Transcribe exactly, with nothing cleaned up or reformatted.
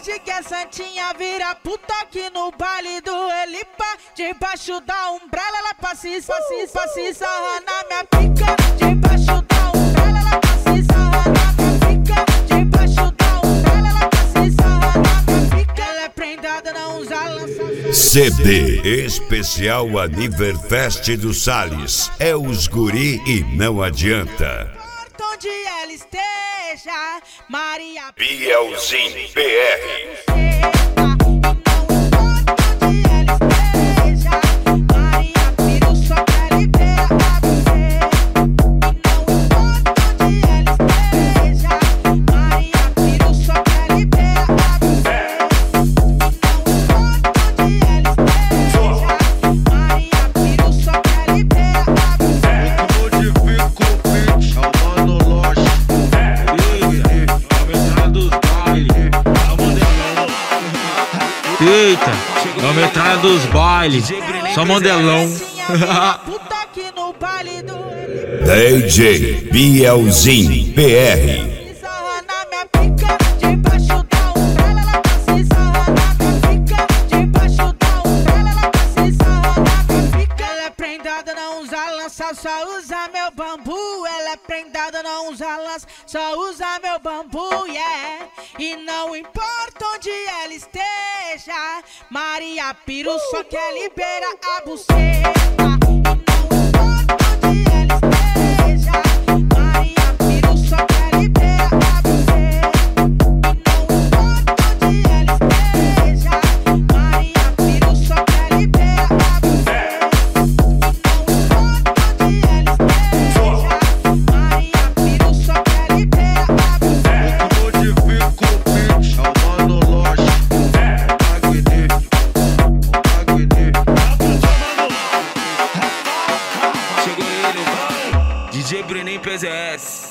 Hoje que a Santinha vira puta aqui no baile do Elipa. Debaixo da umbrella ela passa e passa, passa e sarra na minha pica. Debaixo da umbrella ela passa e sarra na minha pica. Debaixo da umbrella ela passa e sarra na minha pica. Ela é prendada, não usa lança. C D especial Aniverfest do Salles. É os guri e não adianta. Onde ela esteja, Maria Bielzinho P R. Eita, é o metralha dos bailes, só modelão. D J Bielzinho P R. Ela é prendada, não usa lança, só usa meu bambu. Ela é prendada, não usa lança, só usa meu bambu, yeah. E não importa onde ela esteja, Maria Piru só quer liberar a buceta. D J Brenem P Z S.